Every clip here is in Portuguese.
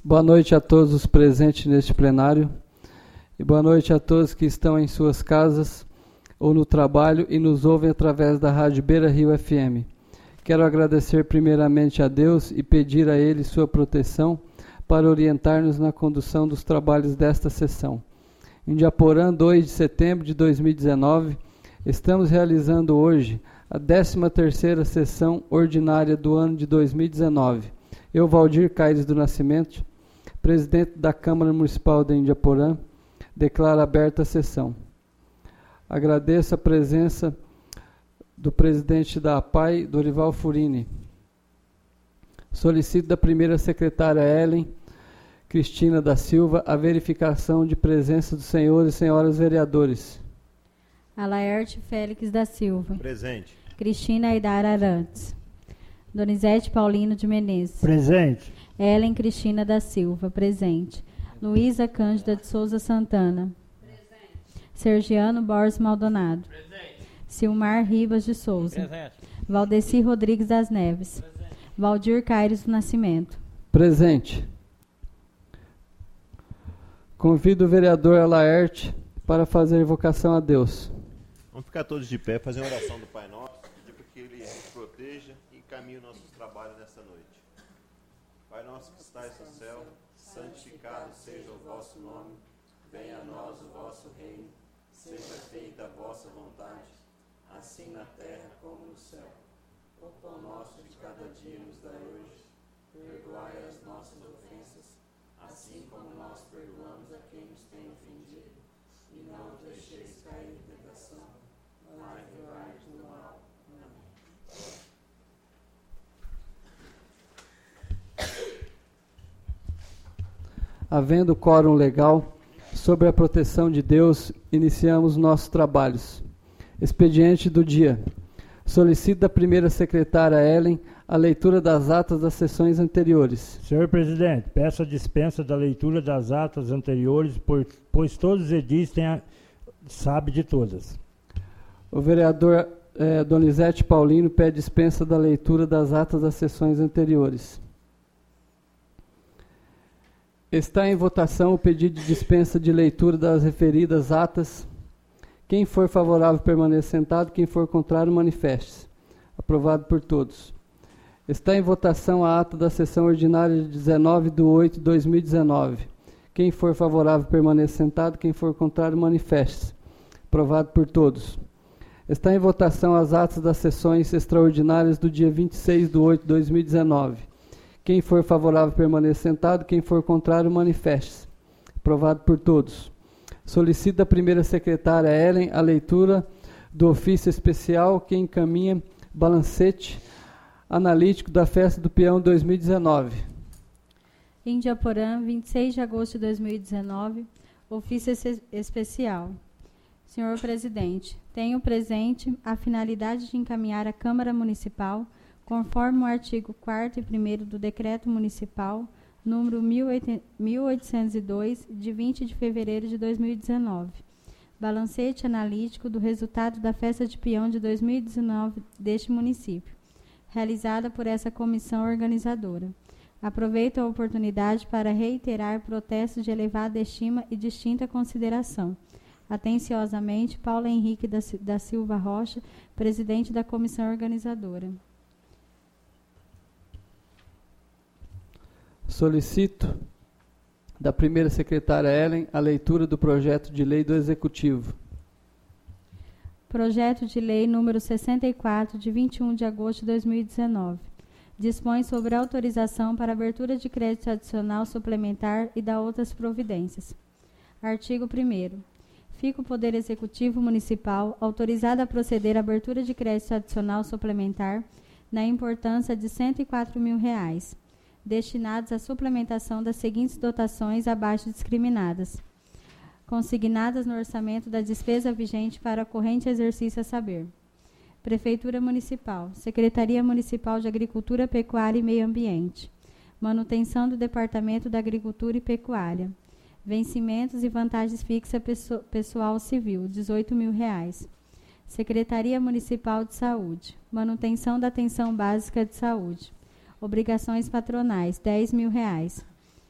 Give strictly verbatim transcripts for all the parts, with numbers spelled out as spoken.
Boa noite a todos os presentes neste plenário e boa noite a todos que estão em suas casas ou no trabalho e nos ouvem através da Rádio Beira Rio F M. Quero agradecer primeiramente a Deus e pedir a Ele sua proteção para orientar-nos na condução dos trabalhos desta sessão. Em Diaporã, dois de setembro de dois mil e dezenove, estamos realizando hoje a décima terceira sessão ordinária do ano de dois mil e dezenove. Eu, Valdir Caires do Nascimento, presidente da Câmara Municipal de Indiaporã, declaro aberta a sessão. Agradeço a presença do presidente da A P A I, Dorival Furini. Solicito da primeira secretária Ellen Cristina da Silva a verificação de presença dos senhores e senhoras vereadores. Alaerte Félix da Silva. Presente. Cristina Aidara Arantes. Donizete Paulino de Menezes. Presente. Ellen Cristina da Silva. Presente. Luísa Cândida de Souza Santana. Presente. Sergiano Borges Maldonado. Presente. Silmar Ribas de Souza. Presente. Valdeci Rodrigues das Neves. Presente. Valdir Caires do Nascimento. Presente. Convido o vereador Alaerte para fazer invocação a Deus. Vamos ficar todos de pé, fazer uma oração do Pai Nosso, pedir para que Ele nos proteja e encaminhe o nosso trabalho nessa noite. Pai nosso que estais no céu, santificado seja o vosso nome, venha a nós o vosso reino, seja feita a vossa vontade, assim na terra como no céu. O pão nosso de cada dia nos dai hoje, perdoai as nossas ofensas, assim como nós perdoamos a quem nos tem ofendido, e não nos deixeis cair em tentação, mas livrai-nos do mal. Amém. Havendo quórum legal, sobre a proteção de Deus, iniciamos nossos trabalhos. Expediente do dia. Solicito da primeira secretária Ellen a leitura das atas das sessões anteriores. Senhor presidente, peço a dispensa da leitura das atas anteriores, por, pois todos os edis têm a, sabe de todas. O vereador eh, Donizete Paulino pede dispensa da leitura das atas das sessões anteriores. Está em votação o pedido de dispensa de leitura das referidas atas. Quem for favorável permaneça sentado, quem for contrário manifeste-se. Aprovado por todos. Está em votação a ata da sessão ordinária de dezenove de oito de dois mil e dezenove. Quem for favorável permaneça sentado, quem for contrário manifeste-se. Aprovado por todos. Está em votação as atas das sessões extraordinárias do dia vinte e seis de oito de dois mil e dezenove. Quem for favorável permaneça sentado, quem for contrário manifeste-se. Aprovado por todos. Solicito da primeira secretária Ellen a leitura do ofício especial que encaminha balancete analítico da Festa do Peão dois mil e dezenove. Em Diaporã, vinte e seis de agosto de dois mil e dezenove, ofício especial. Senhor presidente, tenho presente a finalidade de encaminhar à Câmara Municipal, conforme o artigo quarto e primeiro do Decreto Municipal número mil oitocentos e dois, de vinte de fevereiro de dois mil e dezenove. Balancete analítico do resultado da Festa de Peão de dois mil e dezenove deste município, realizada por essa comissão organizadora. Aproveito a oportunidade para reiterar protestos de elevada estima e distinta consideração. Atenciosamente, Paulo Henrique da, da Silva Rocha, presidente da comissão organizadora. Solicito da primeira secretária Ellen a leitura do projeto de lei do Executivo. Projeto de lei número sessenta e quatro, de vinte e um de agosto de dois mil e dezenove. Dispõe sobre autorização para abertura de crédito adicional suplementar e da outras providências. Artigo primeiro. Fica o Poder Executivo Municipal autorizado a proceder à abertura de crédito adicional suplementar na importância de cento e quatro mil reais, destinados à suplementação das seguintes dotações abaixo discriminadas, consignadas no orçamento da despesa vigente para o corrente exercício a saber: Prefeitura Municipal, Secretaria Municipal de Agricultura, Pecuária e Meio Ambiente, manutenção do Departamento da Agricultura e Pecuária, vencimentos e vantagens fixas pessoal civil, dezoito mil reais. Secretaria Municipal de Saúde, manutenção da atenção básica de saúde, obrigações patronais, dez mil reais.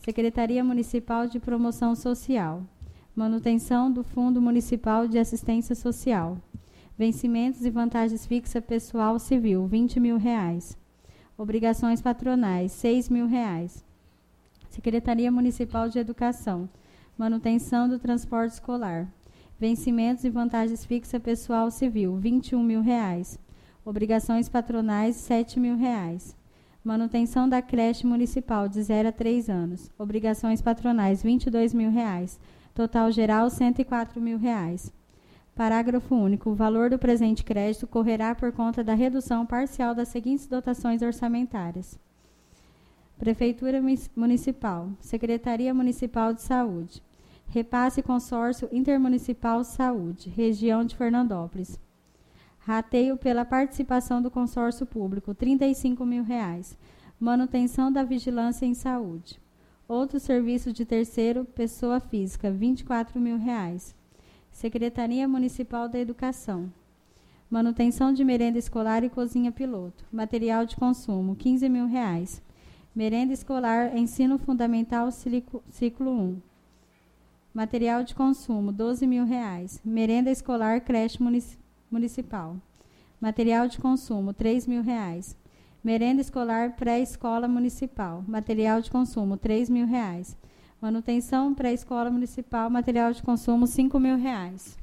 Secretaria Municipal de Promoção Social. Manutenção do Fundo Municipal de Assistência Social. Vencimentos e vantagens fixas pessoal civil, vinte mil reais. Obrigações patronais, seis mil reais. Secretaria Municipal de Educação. Manutenção do transporte escolar. Vencimentos e vantagens fixas pessoal civil, vinte e um mil reais. Obrigações patronais, sete mil reais. Manutenção da creche municipal de zero a três anos. Obrigações patronais, vinte e dois mil reais. Total geral, cento e quatro mil reais. Parágrafo único. O valor do presente crédito correrá por conta da redução parcial das seguintes dotações orçamentárias. Prefeitura Municipal. Secretaria Municipal de Saúde. Repasse Consórcio Intermunicipal Saúde, Região de Fernandópolis. Rateio pela participação do consórcio público, trinta e cinco mil reais. Manutenção da vigilância em saúde. Outros serviços de terceiro, pessoa física, vinte e quatro mil reais. Secretaria Municipal da Educação. Manutenção de merenda escolar e cozinha piloto. Material de consumo, quinze mil reais. Merenda escolar, ensino fundamental, ciclo um. Material de consumo, doze mil reais. Merenda escolar, creche munici- municipal. Material de consumo, três mil reais. Merenda escolar, pré-escola municipal. Material de consumo, três mil reais. Manutenção pré-escola municipal, material de consumo, cinco mil reais.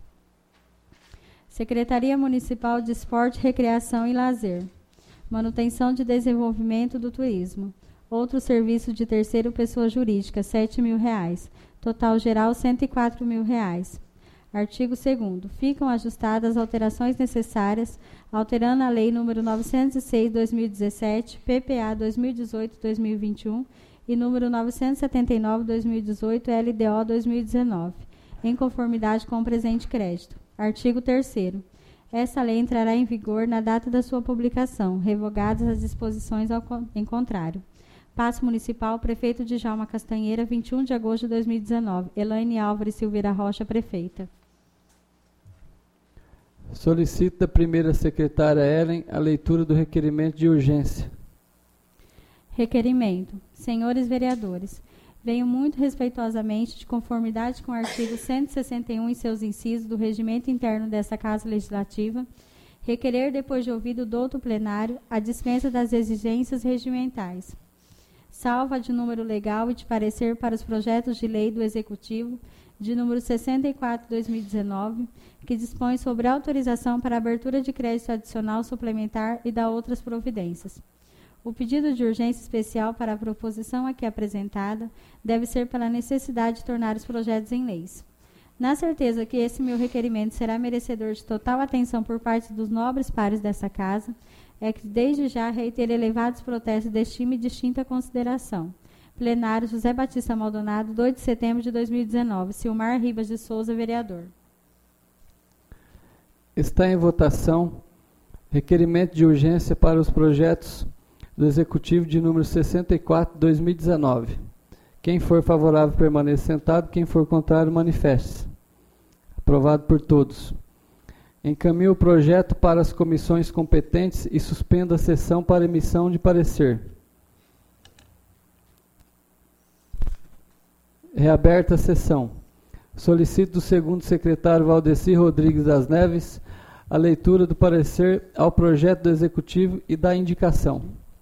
Secretaria Municipal de Esporte, Recreação e Lazer. Manutenção de desenvolvimento do turismo. Outro serviço de terceiro pessoa jurídica, sete mil reais. Total geral, cento e quatro mil reais. Artigo segundo. Ficam ajustadas as alterações necessárias, alterando a Lei número novecentos e seis barra dois mil e dezessete, P P A dois mil e dezoito barra dois mil e vinte e um e número novecentos e setenta e nove barra dois mil e dezoito, L D O dois mil e dezenove, em conformidade com o presente crédito. Artigo terceiro. Esta lei entrará em vigor na data da sua publicação, revogadas as disposições ao con- em contrário. Paço Municipal, Prefeito Djalma Castanheira, vinte e um de agosto de dois mil e dezenove. Elaine Álvares Silveira Rocha, Prefeita. Solicito da primeira secretária Ellen a leitura do requerimento de urgência. Requerimento. Senhores vereadores, venho muito respeitosamente, de conformidade com o artigo cento e sessenta e um e seus incisos do regimento interno desta Casa Legislativa, requerer, depois de ouvido o douto plenário, a dispensa das exigências regimentais. Salva de número legal e de parecer para os projetos de lei do Executivo, de número sessenta e quatro barra dois mil e dezenove, que dispõe sobre autorização para abertura de crédito adicional suplementar e da outras providências. O pedido de urgência especial para a proposição aqui apresentada deve ser pela necessidade de tornar os projetos em leis. Na certeza que esse meu requerimento será merecedor de total atenção por parte dos nobres pares dessa casa, é que desde já reitero elevados protestos de estima e distinta consideração. Plenário José Batista Maldonado, dois de setembro de dois mil e dezenove. Silmar Ribas de Souza, vereador. Está em votação requerimento de urgência para os projetos do Executivo de número sessenta e quatro, dois mil e dezenove. Quem for favorável, permaneça sentado. Quem for contrário, manifeste-se. Aprovado por todos. Encaminhe o projeto para as comissões competentes e suspenda a sessão para emissão de parecer. Reaberta a sessão. Solicito do segundo secretário Valdeci Rodrigues das Neves a leitura do parecer ao projeto do Executivo e da indicação.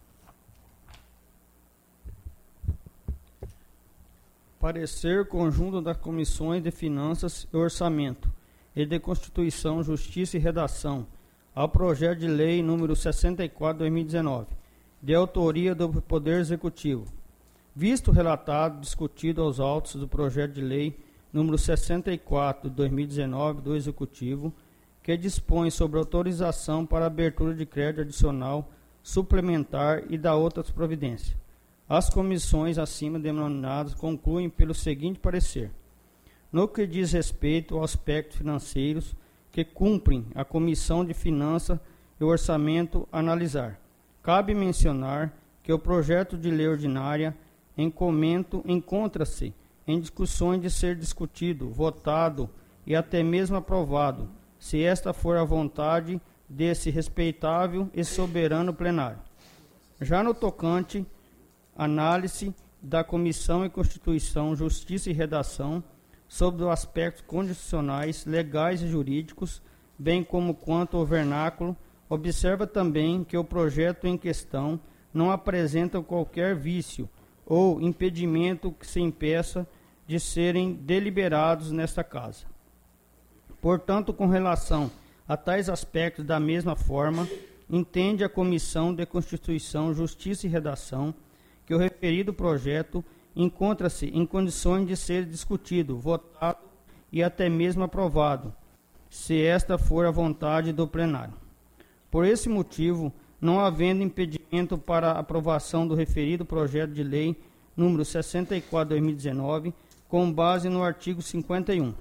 Parecer conjunto das comissões de Finanças e Orçamento e de Constituição, Justiça e Redação ao projeto de lei número sessenta e quatro barra dois mil e dezenove, de autoria do Poder Executivo. Visto relatado, discutido aos autos do projeto de lei número sessenta e quatro de dois mil e dezenove do Executivo, que dispõe sobre autorização para abertura de crédito adicional suplementar e da outras providências. As comissões acima denominadas concluem pelo seguinte parecer: no que diz respeito aos aspectos financeiros que cumprem a Comissão de Finanças e Orçamento analisar, cabe mencionar que o projeto de lei ordinária em comento encontra-se em discussões de ser discutido, votado e até mesmo aprovado, se esta for a vontade desse respeitável e soberano plenário. Já no tocante análise da Comissão em Constituição, Justiça e Redação sobre os aspectos constitucionais, legais e jurídicos, bem como quanto ao vernáculo, observa também que o projeto em questão não apresenta qualquer vício ou impedimento que se impeça de serem deliberados nesta Casa. Portanto, com relação a tais aspectos, da mesma forma, entende a Comissão de Constituição, Justiça e Redação que o referido projeto encontra-se em condições de ser discutido, votado e até mesmo aprovado, se esta for a vontade do plenário. Por esse motivo, não havendo impedimento para a aprovação do referido projeto de lei número sessenta e quatro, dois mil e dezenove, com base no artigo cinquenta e um.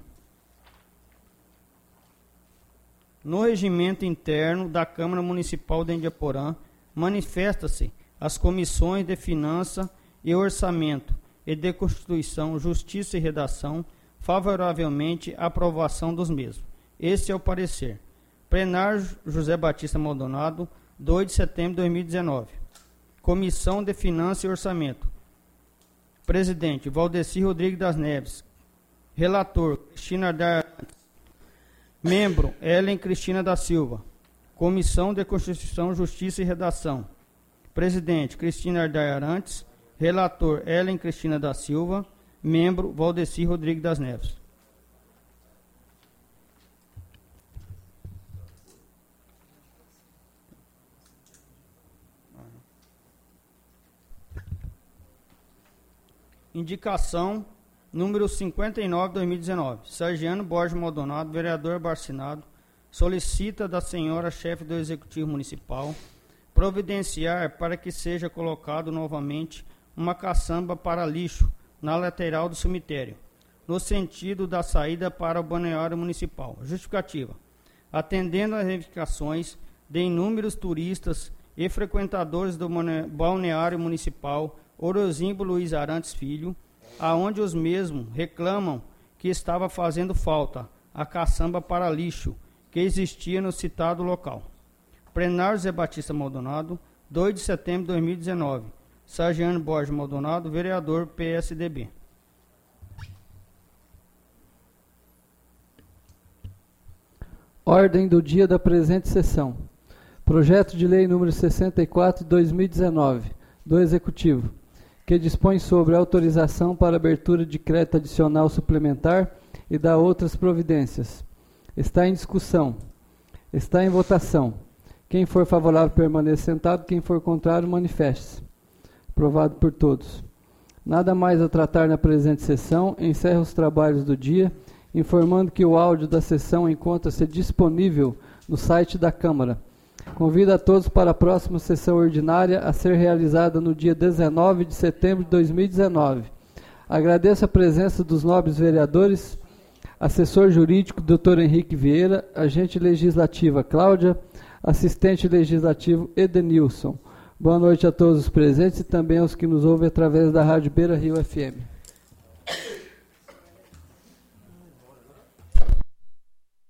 No regimento interno da Câmara Municipal de Indiaporã, manifesta-se as comissões de Finanças e Orçamento e de Constituição, Justiça e Redação favoravelmente à aprovação dos mesmos. Este é o parecer. Plenário José Batista Maldonado, dois de setembro de dois mil e dezenove. Comissão de Finanças e Orçamento. Presidente, Valdeci Rodrigues das Neves. Relator, Cristina Ardar. Membro, Ellen Cristina da Silva. Comissão de Constituição, Justiça e Redação. Presidente, Cristina Ardar Arantes. Relator, Ellen Cristina da Silva. Membro, Valdeci Rodrigues das Neves. Indicação número cinquenta e nove, dois mil e dezenove. Sargiano Borges Maldonado, vereador Barcinado, solicita da senhora chefe do Executivo Municipal providenciar para que seja colocado novamente uma caçamba para lixo na lateral do cemitério, no sentido da saída para o balneário municipal. Justificativa. Atendendo às reivindicações de inúmeros turistas e frequentadores do balneário municipal Orozimbo Luiz Arantes Filho, aonde os mesmos reclamam que estava fazendo falta a caçamba para lixo que existia no citado local. Plenário Zé Batista Maldonado, dois de setembro de dois mil e dezenove. Sargiano Borges Maldonado, vereador P S D B. Ordem do dia da presente sessão. Projeto de lei número sessenta e quatro de dois mil e dezenove, do Executivo, que dispõe sobre autorização para abertura de crédito adicional suplementar e dá outras providências. Está em discussão. Está em votação. Quem for favorável permaneça sentado, quem for contrário manifeste-se. Aprovado por todos. Nada mais a tratar na presente sessão. Encerra os trabalhos do dia, informando que o áudio da sessão encontra-se disponível no site da Câmara. Convido a todos para a próxima sessão ordinária a ser realizada no dia dezenove de setembro de dois mil e dezenove. Agradeço a presença dos nobres vereadores, assessor jurídico doutor Henrique Vieira, agente legislativa Cláudia, assistente legislativo Edenilson. Boa noite a todos os presentes e também aos que nos ouvem através da Rádio Beira Rio F M.